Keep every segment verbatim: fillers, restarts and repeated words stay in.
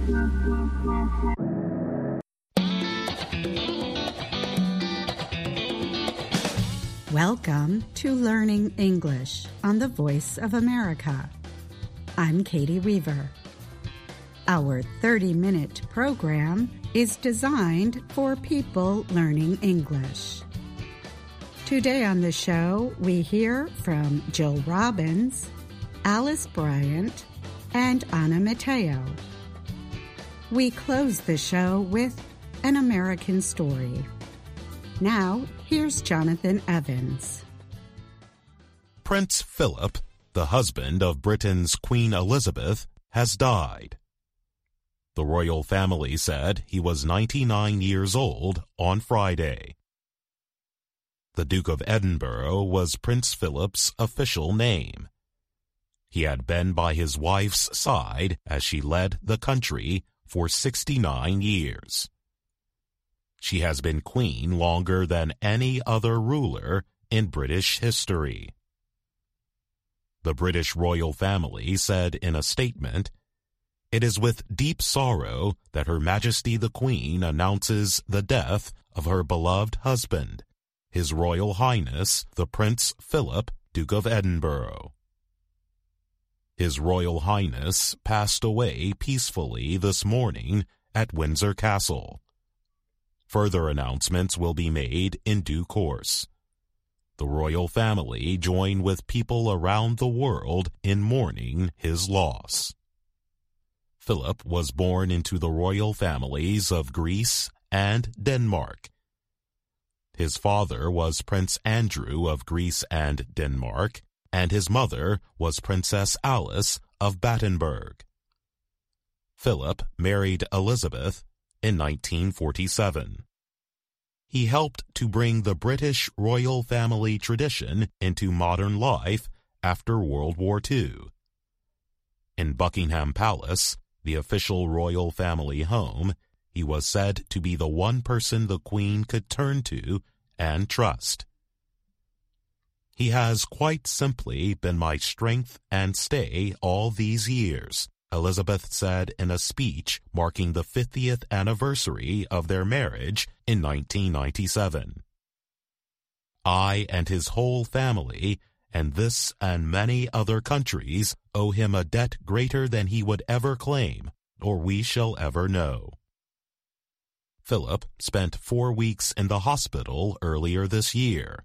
Welcome to Learning English on the Voice of America. I'm Katie Weaver. Our thirty-minute program is designed for people learning English. Today on the show, we hear from Jill Robbins, Alice Bryant, and Anna Matteo. We close the show with An American Story. Now, here's Jonathan Evans. Prince Philip, the husband of Britain's Queen Elizabeth, has died. The royal family said he was ninety-nine years old on Friday. The Duke of Edinburgh was Prince Philip's official name. He had been by his wife's side as she led the country for sixty-nine years. She has been queen longer than any other ruler in British history. The British royal family said in a statement, "It is with deep sorrow that Her Majesty the Queen announces the death of her beloved husband, His Royal Highness the Prince Philip, Duke of Edinburgh. His Royal Highness passed away peacefully this morning at Windsor Castle. Further announcements will be made in due course. The royal family join with people around the world in mourning his loss." Philip was born into the royal families of Greece and Denmark. His father was Prince Andrew of Greece and Denmark, and his mother was Princess Alice of Battenberg. Philip married Elizabeth in nineteen forty-seven. He helped to bring the British royal family tradition into modern life after World War Two. In Buckingham Palace, the official royal family home, he was said to be the one person the Queen could turn to and trust. "He has quite simply been my strength and stay all these years," Elizabeth said in a speech marking the fiftieth anniversary of their marriage in nineteen ninety-seven. "I and his whole family, and this and many other countries, owe him a debt greater than he would ever claim, or we shall ever know." Philip spent four weeks in the hospital earlier this year.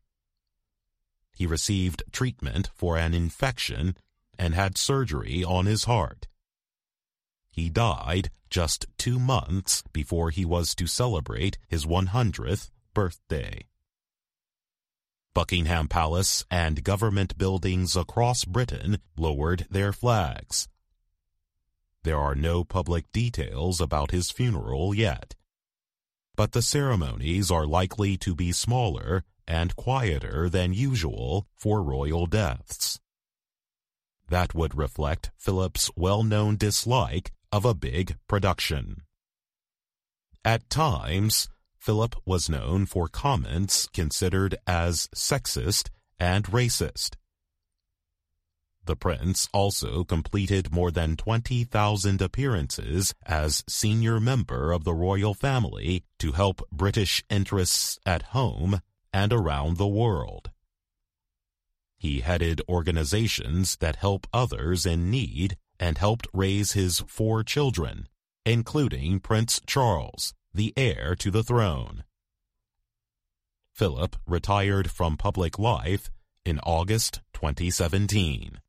He received treatment for an infection and had surgery on his heart. He died just two months before he was to celebrate his one hundredth birthday. Buckingham Palace and government buildings across Britain lowered their flags. There are no public details about his funeral yet, but the ceremonies are likely to be smaller and quieter than usual for royal deaths. That would reflect Philip's well-known dislike of a big production. At times, Philip was known for comments considered as sexist and racist. The prince also completed more than twenty thousand appearances as senior member of the royal family to help British interests at home and around the world. He headed organizations that help others in need and helped raise his four children, including Prince Charles, the heir to the throne. Philip retired from public life in August twenty seventeen.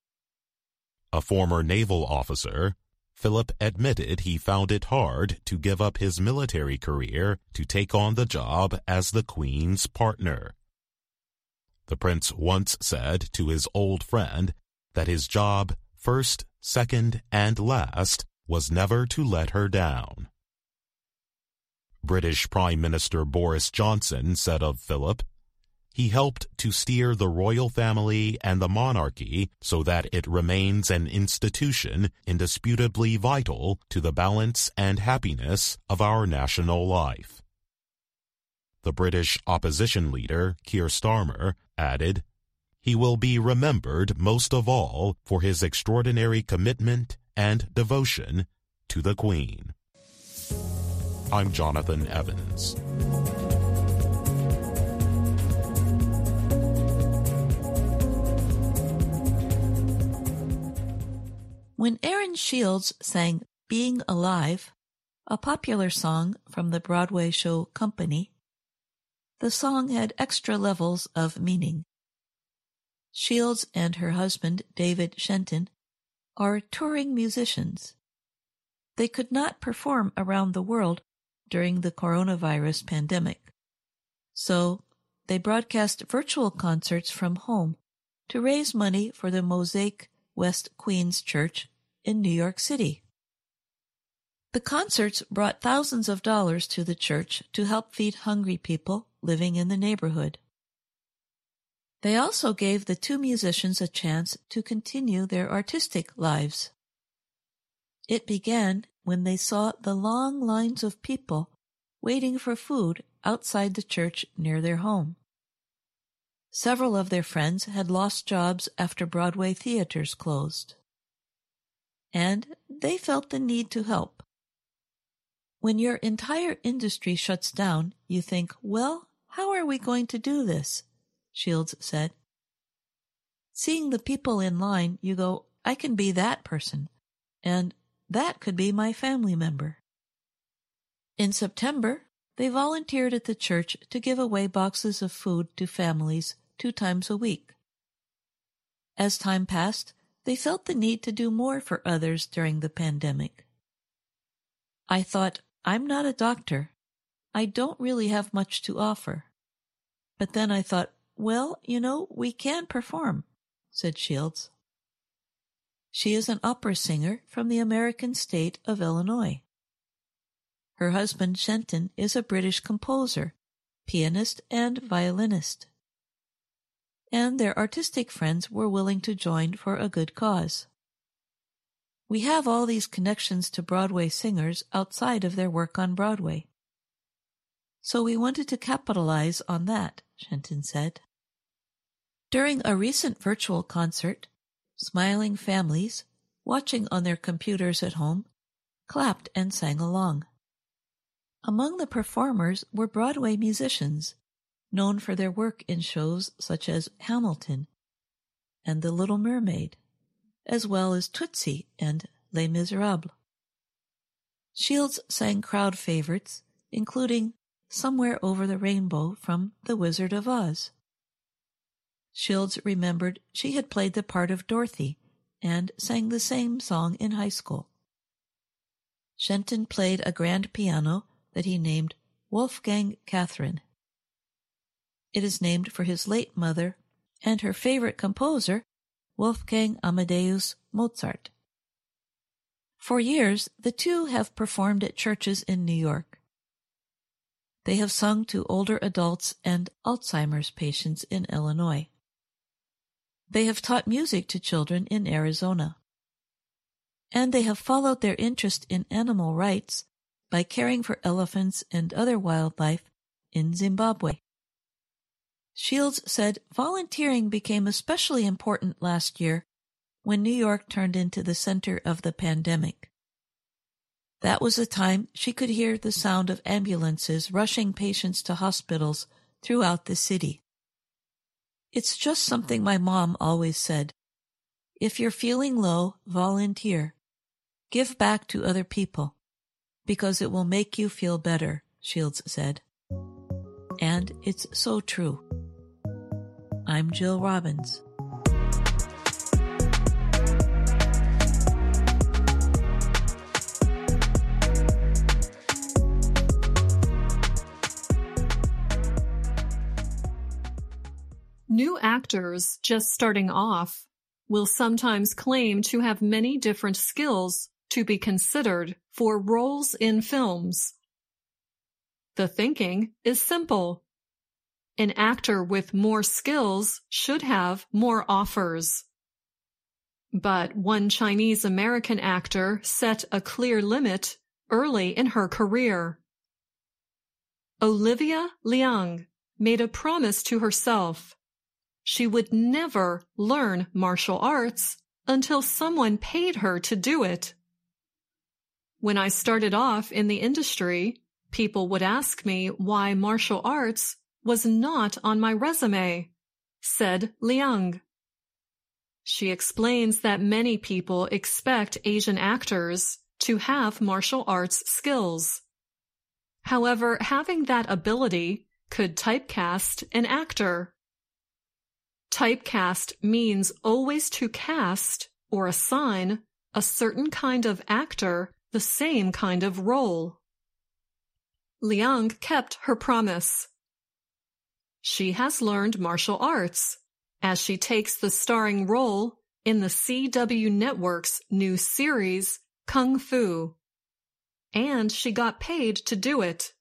A former naval officer, Philip admitted he found it hard to give up his military career to take on the job as the Queen's partner. The prince once said to his old friend that his job, first, second, and last, was never to let her down. British Prime Minister Boris Johnson said of Philip, "He helped to steer the royal family and the monarchy so that it remains an institution indisputably vital to the balance and happiness of our national life." The British opposition leader, Keir Starmer, added, "He will be remembered most of all for his extraordinary commitment and devotion to the Queen. I'm Jonathan Evans. When Aaron Shields sang Being Alive, a popular song from the Broadway show Company, the song had extra levels of meaning. Shields and her husband, David Shenton, are touring musicians. They could not perform around the world during the coronavirus pandemic, so they broadcast virtual concerts from home to raise money for the Mosaic West Queens Church in New York City. The concerts brought thousands of dollars to the church to help feed hungry people living in the neighborhood. They also gave the two musicians a chance to continue their artistic lives. It began when they saw the long lines of people waiting for food outside the church near their home. Several of their friends had lost jobs after Broadway theaters closed, and they felt the need to help. When your entire industry shuts down, you think, well, how are we going to do this? Shields said. Seeing the people in line, you go, I can be that person, and that could be my family member. In September, they volunteered at the church to give away boxes of food to families two times a week. As time passed, they felt the need to do more for others during the pandemic. I thought, I'm not a doctor. I don't really have much to offer. But then I thought, well, you know, we can perform, said Shields. She is an opera singer from the American state of Illinois. Her husband, Shenton, is a British composer, pianist, and violinist. And their artistic friends were willing to join for a good cause. We have all these connections to Broadway singers outside of their work on Broadway. So we wanted to capitalize on that, Shenton said. During a recent virtual concert, smiling families, watching on their computers at home, clapped and sang along. Among the performers were Broadway musicians, known for their work in shows such as Hamilton and The Little Mermaid, as well as Tootsie and Les Miserables. Shields sang crowd favorites, including Somewhere Over the Rainbow from The Wizard of Oz. Shields remembered she had played the part of Dorothy and sang the same song in high school. Shenton played a grand piano that he named Wolfgang Catherine. It is named for his late mother and her favorite composer, Wolfgang Amadeus Mozart. For years, the two have performed at churches in New York. They have sung to older adults and Alzheimer's patients in Illinois. They have taught music to children in Arizona. And they have followed their interest in animal rights by caring for elephants and other wildlife in Zimbabwe. Shields said volunteering became especially important last year when New York turned into the center of the pandemic. That was the time she could hear the sound of ambulances rushing patients to hospitals throughout the city. It's just something my mom always said. If you're feeling low, volunteer. Give back to other people, because it will make you feel better, Shields said. And it's so true. I'm Jill Robbins. New actors just starting off will sometimes claim to have many different skills to be considered for roles in films. The thinking is simple. An actor with more skills should have more offers. But one Chinese-American actor set a clear limit early in her career. Olivia Liang made a promise to herself. She would never learn martial arts until someone paid her to do it. When I started off in the industry, people would ask me why martial arts was not on my resume, said Liang. She explains that many people expect Asian actors to have martial arts skills. However, having that ability could typecast an actor. Typecast means always to cast or assign a certain kind of actor the same kind of role. Liang kept her promise. She has learned martial arts as she takes the starring role in the C W Network's new series, Kung Fu. And she got paid to do it.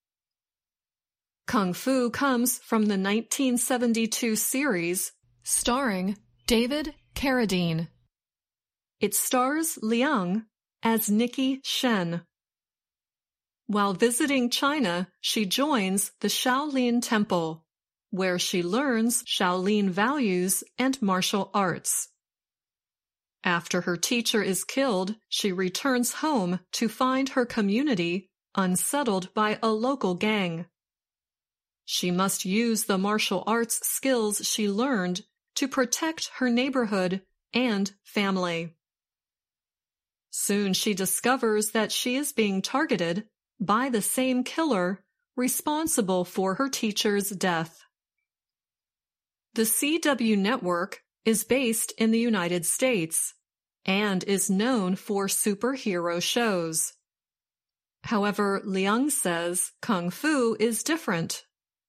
Kung Fu comes from the nineteen seventy-two series starring David Carradine. It stars Liang as Nikki Shen. While visiting China, she joins the Shaolin Temple, where she learns Shaolin values and martial arts. After her teacher is killed, she returns home to find her community unsettled by a local gang. She must use the martial arts skills she learned to protect her neighborhood and family. Soon she discovers that she is being targeted by the same killer responsible for her teacher's death. The C W Network is based in the United States and is known for superhero shows. However, Liang says Kung Fu is different.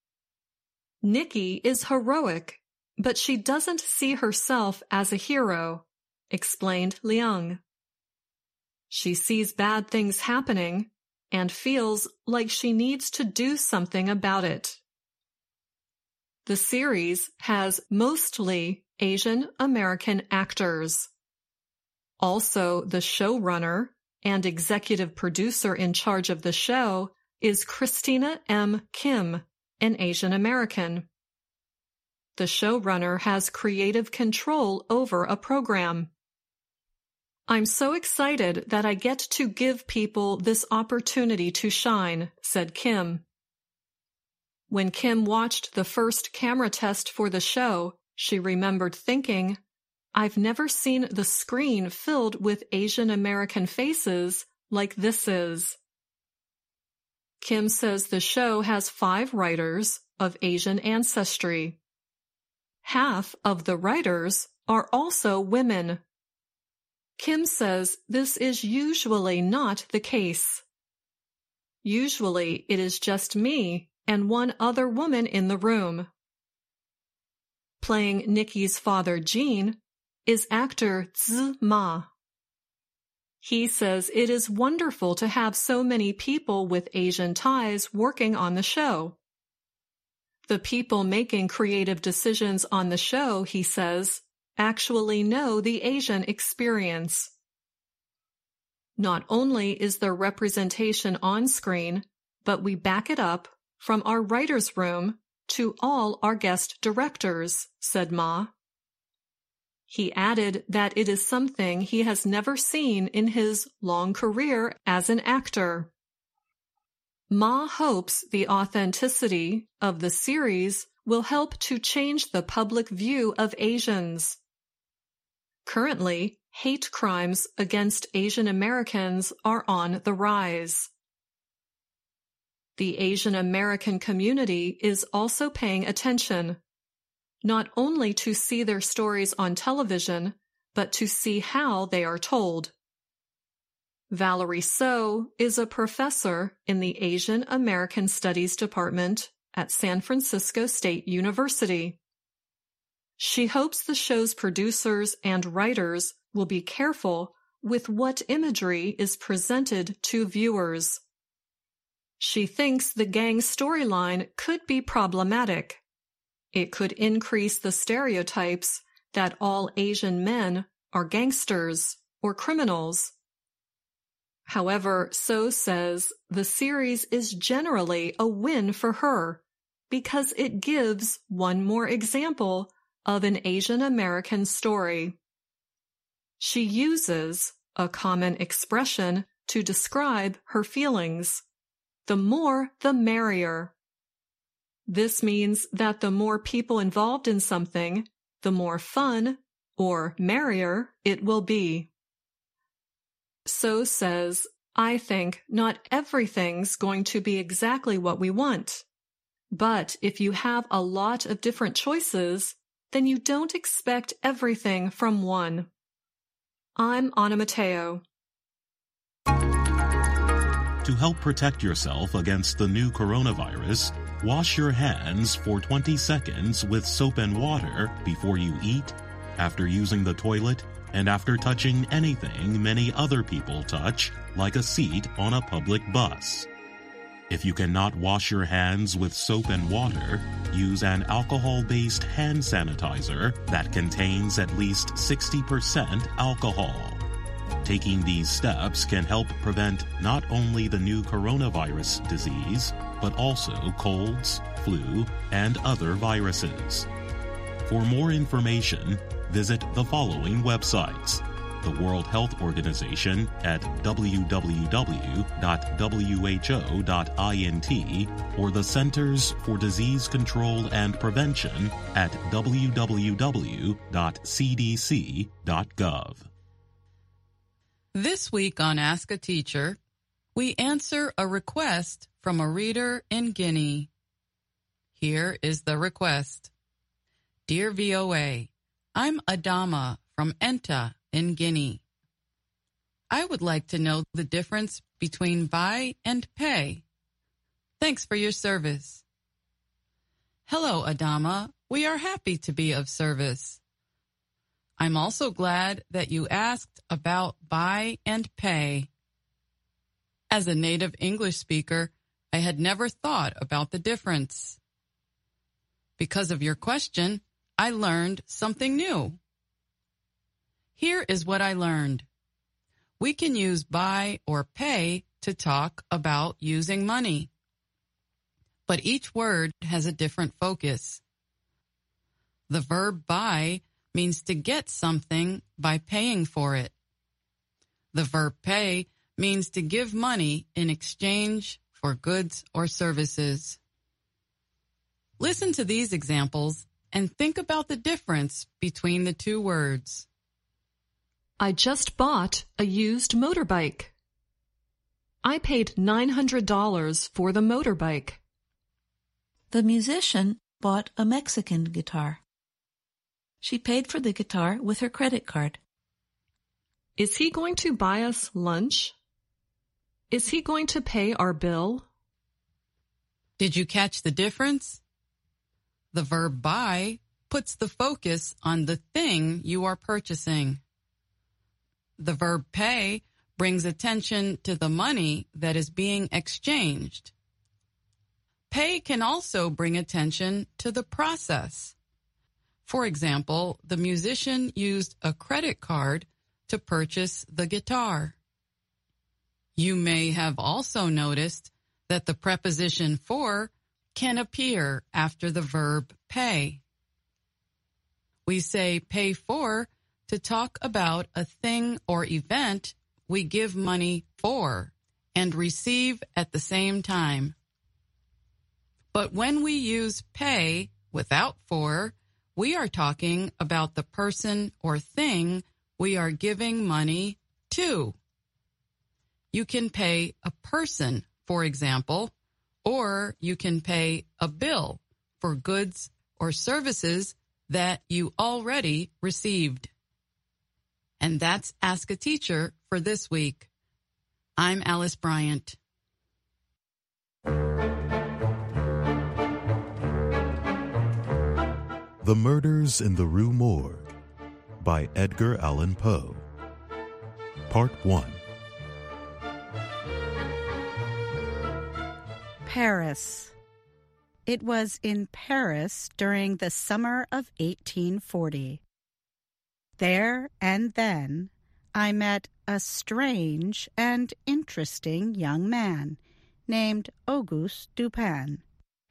Nikki is heroic, but she doesn't see herself as a hero, explained Liang. She sees bad things happening and feels like she needs to do something about it. The series has mostly Asian American actors. Also, the showrunner and executive producer in charge of the show is Christina M. Kim, an Asian American. The showrunner has creative control over a program. I'm so excited that I get to give people this opportunity to shine, said Kim. When Kim watched the first camera test for the show, she remembered thinking, I've never seen the screen filled with Asian American faces like this is. Kim says the show has five writers of Asian ancestry. Half of the writers are also women. Kim says this is usually not the case. Usually it is just me and one other woman in the room. Playing Nikki's father, Gene, is actor Zi Ma. He says it is wonderful to have so many people with Asian ties working on the show. The people making creative decisions on the show, he says, actually know the Asian experience. Not only is there representation on screen, but we back it up from our writer's room to all our guest directors, said Ma. He added that it is something he has never seen in his long career as an actor. Ma hopes the authenticity of the series will help to change the public view of Asians. Currently, hate crimes against Asian Americans are on the rise. The Asian American community is also paying attention, not only to see their stories on television, but to see how they are told. Valerie So is a professor in the Asian American Studies Department at San Francisco State University. She hopes the show's producers and writers will be careful with what imagery is presented to viewers. She thinks the gang storyline could be problematic. It could increase the stereotypes that all Asian men are gangsters or criminals. However, So says the series is generally a win for her because it gives one more example of an Asian American story. She uses a common expression to describe her feelings. The more, the merrier. This means that the more people involved in something, the more fun, or merrier, it will be. So says, I think not everything's going to be exactly what we want. But if you have a lot of different choices, then you don't expect everything from one. I'm Anna Mateo. To help protect yourself against the new coronavirus, wash your hands for twenty seconds with soap and water before you eat, after using the toilet, and after touching anything many other people touch, like a seat on a public bus. If you cannot wash your hands with soap and water, use an alcohol-based hand sanitizer that contains at least sixty percent alcohol. Taking these steps can help prevent not only the new coronavirus disease, but also colds, flu, and other viruses. For more information, visit the following websites: the World Health Organization at w w w dot w h o dot int or the Centers for Disease Control and Prevention at w w w dot c d c dot gov. This week on Ask a Teacher, we answer a request from a reader in Guinea. Here is the request. Dear V O A, I'm Adama from Enta in Guinea. I would like to know the difference between buy and pay. Thanks for your service. Hello, Adama. We are happy to be of service. I'm also glad that you asked about buy and pay. As a native English speaker, I had never thought about the difference. Because of your question, I learned something new. Here is what I learned. We can use buy or pay to talk about using money. But each word has a different focus. The verb buy means to get something by paying for it. The verb pay means to give money in exchange for goods or services. Listen to these examples and think about the difference between the two words. I just bought a used motorbike. I paid nine hundred dollars for the motorbike. The musician bought a Mexican guitar. She paid for the guitar with her credit card. Is he going to buy us lunch? Is he going to pay our bill? Did you catch the difference? The verb buy puts the focus on the thing you are purchasing. The verb pay brings attention to the money that is being exchanged. Pay can also bring attention to the process. For example, the musician used a credit card to purchase the guitar. You may have also noticed that the preposition for can appear after the verb pay. We say pay for to talk about a thing or event we give money for and receive at the same time. But when we use pay without for, we are talking about the person or thing we are giving money to. You can pay a person, for example, or you can pay a bill for goods or services that you already received. And that's Ask a Teacher for this week. I'm Alice Bryant. The Murders in the Rue Morgue by Edgar Allan Poe. Part one. Paris. It was in Paris during the summer of eighteen forty. There and then I met a strange and interesting young man named Auguste Dupin.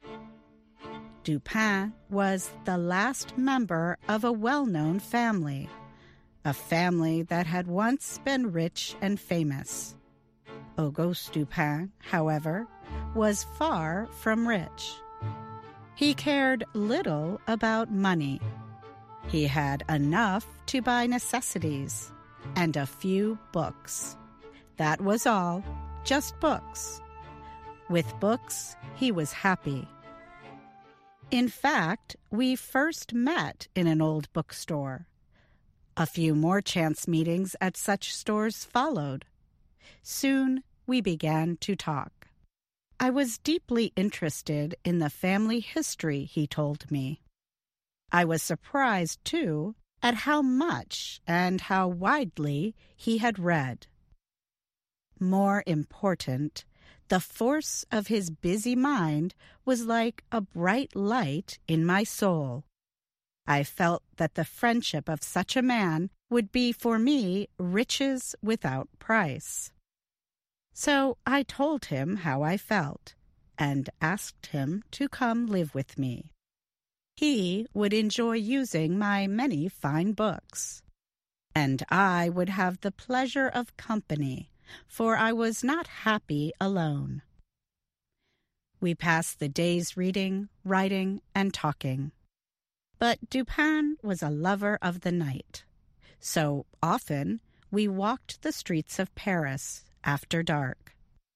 Dupin was the last member of a well-known family, a family that had once been rich and famous. Auguste Dupin, however, was far from rich. He cared little about money. He had enough to buy necessities and a few books. That was all, just books. With books, he was happy. In fact, we first met in an old bookstore. A few more chance meetings at such stores followed. Soon, we began to talk. I was deeply interested in the family history, he told me. I was surprised, too, at how much and how widely he had read. More important, the force of his busy mind was like a bright light in my soul. I felt that the friendship of such a man would be for me riches without price. So I told him how I felt and asked him to come live with me. He would enjoy using my many fine books, and I would have the pleasure of company, for I was not happy alone. We passed the days reading, writing, and talking. But Dupin was a lover of the night, so often we walked the streets of Paris after dark.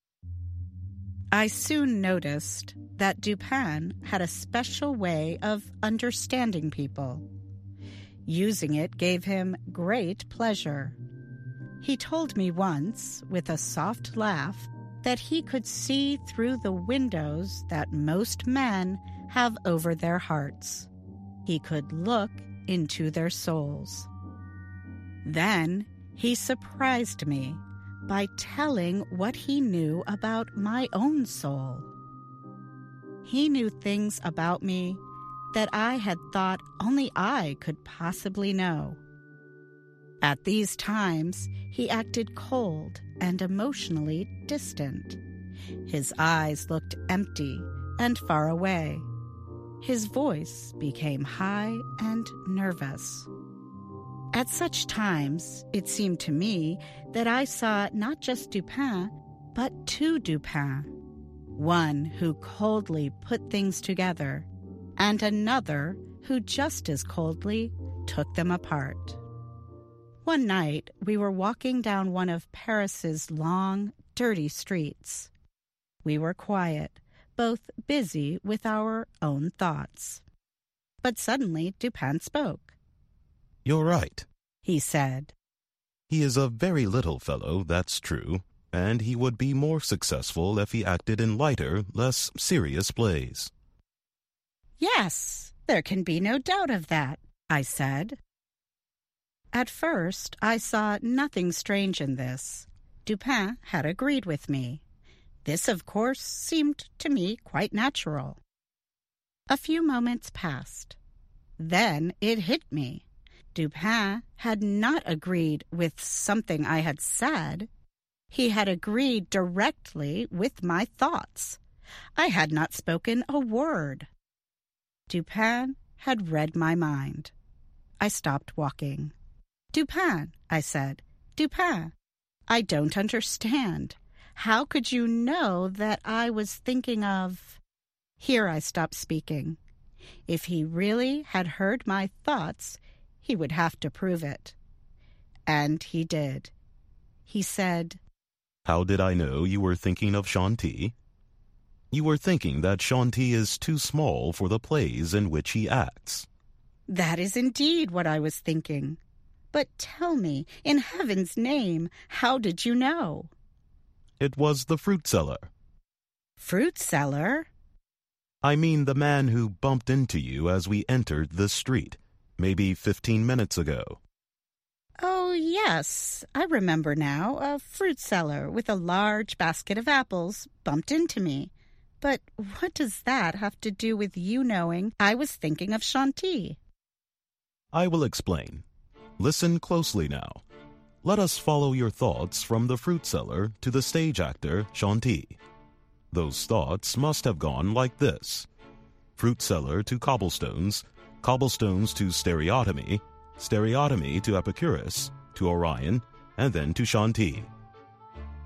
I soon noticed that Dupin had a special way of understanding people. Using it gave him great pleasure. He told me once, with a soft laugh, that he could see through the windows that most men have over their hearts. He could look into their souls. Then he surprised me by telling what he knew about my own soul. He knew things about me that I had thought only I could possibly know. At these times, he acted cold and emotionally distant. His eyes looked empty and far away. His voice became high and nervous. At such times, it seemed to me that I saw not just Dupin, but two Dupins, one who coldly put things together, and another who just as coldly took them apart. One night, we were walking down one of Paris's long, dirty streets. We were quiet, both busy with our own thoughts. But suddenly Dupin spoke. "You're right," he said. "He is a very little fellow, that's true, and he would be more successful if he acted in lighter, less serious plays." "Yes, there can be no doubt of that," I said. At first, I saw nothing strange in this. Dupin had agreed with me. This, of course, seemed to me quite natural. A few moments passed. Then it hit me. Dupin had not agreed with something I had said. He had agreed directly with my thoughts. I had not spoken a word. Dupin had read my mind. I stopped walking. "Dupin," I said, "Dupin, I don't understand. How could you know that I was thinking of—" Here I stopped speaking. If he really had heard my thoughts, he would have to prove it. And he did. He said, "How did I know you were thinking of Chanty? You were thinking that Chanty is too small for the plays in which he acts." "That is indeed what I was thinking. But tell me, in heaven's name, how did you know?" "It was the fruit seller." "Fruit seller?" "I mean the man who bumped into you as we entered this street, maybe fifteen minutes ago." "Oh, yes, I remember now. A fruit seller with a large basket of apples bumped into me. But what does that have to do with you knowing I was thinking of Chanty?" "I will explain. Listen closely now. Let us follow your thoughts from the fruit seller to the stage actor Chanty. Those thoughts must have gone like this: fruit seller to cobblestones, cobblestones to stereotomy, stereotomy to Epicurus, to Orion, and then to Chanty."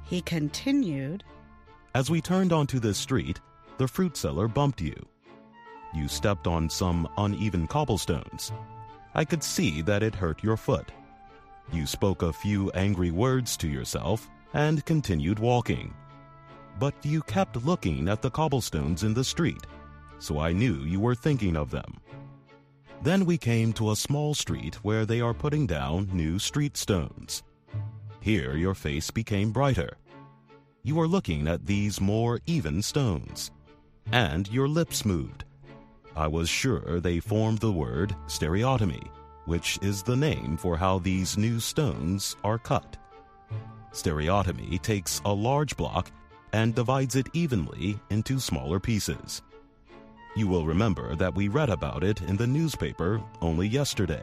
He continued, As we turned onto this street, the fruit seller bumped you. You stepped on some uneven cobblestones. I could see that it hurt your foot. You spoke a few angry words to yourself and continued walking. But you kept looking at the cobblestones in the street, so I knew you were thinking of them. Then we came to a small street where they are putting down new street stones. Here your face became brighter. You were looking at these more even stones, and your lips moved. I was sure they formed the word stereotomy, which is the name for how these new stones are cut. Stereotomy takes a large block and divides it evenly into smaller pieces. You will remember that we read about it in the newspaper only yesterday.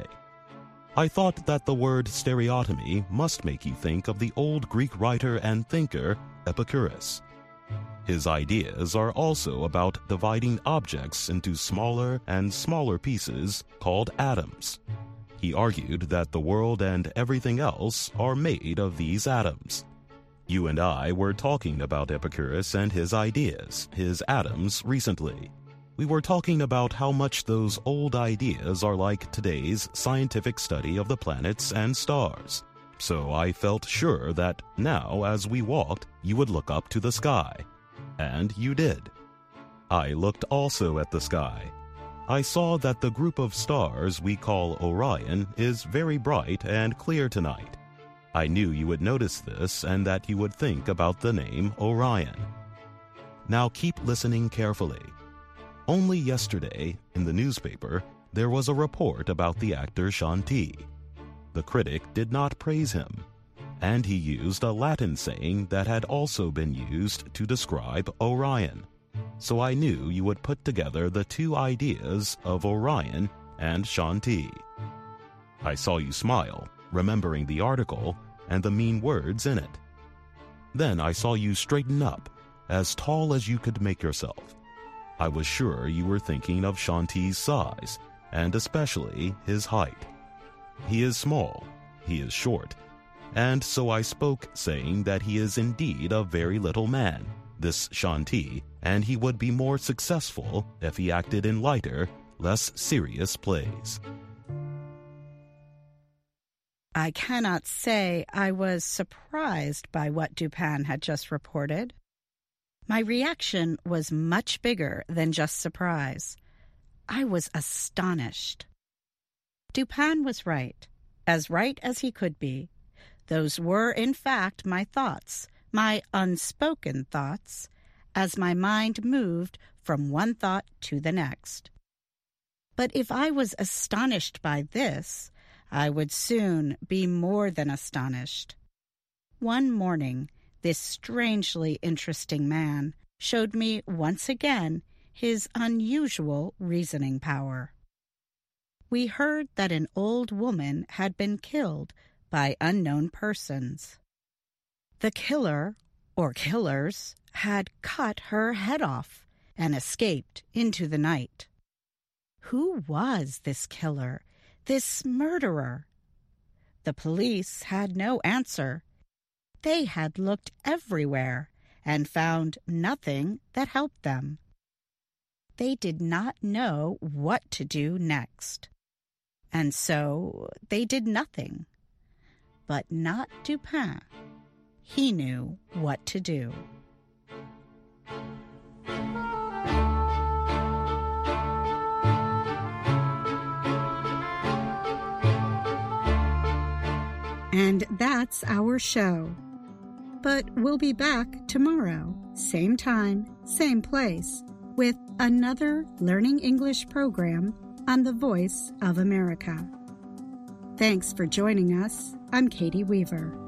I thought that the word stereotomy must make you think of the old Greek writer and thinker Epicurus. His ideas are also about dividing objects into smaller and smaller pieces called atoms. He argued that the world and everything else are made of these atoms. You and I were talking about Epicurus and his ideas, his atoms, recently. We were talking about how much those old ideas are like today's scientific study of the planets and stars. So I felt sure that now, as we walked, you would look up to the sky. And you did. I looked also at the sky. I saw that the group of stars we call Orion is very bright and clear tonight. I knew you would notice this and that you would think about the name Orion. Now keep listening carefully. Only yesterday, in the newspaper, there was a report about the actor Shanti. The critic did not praise him, and he used a Latin saying that had also been used to describe Orion. So I knew you would put together the two ideas of Orion and Shanti. I saw you smile, remembering the article and the mean words in it. Then I saw you straighten up, as tall as you could make yourself. I was sure you were thinking of Shanti's size, and especially his height. He is small, he is short, and so I spoke saying that he is indeed a very little man, this Shanti, and he would be more successful if he acted in lighter, less serious plays. I cannot say I was surprised by what Dupin had just reported. My reaction was much bigger than just surprise. I was astonished. Dupin was right, as right as he could be. Those were, in fact, my thoughts, my unspoken thoughts, as my mind moved from one thought to the next. But if I was astonished by this, I would soon be more than astonished. One morning, this strangely interesting man showed me once again his unusual reasoning power. We heard that an old woman had been killed by unknown persons. The killer, or killers, had cut her head off and escaped into the night. Who was this killer, this murderer? The police had no answer. They had looked everywhere and found nothing that helped them. They did not know what to do next, and so they did nothing. But not Dupin. He knew what to do. And that's our show. But we'll be back tomorrow, same time, same place, with another Learning English program on the Voice of America. Thanks for joining us. I'm Katie Weaver.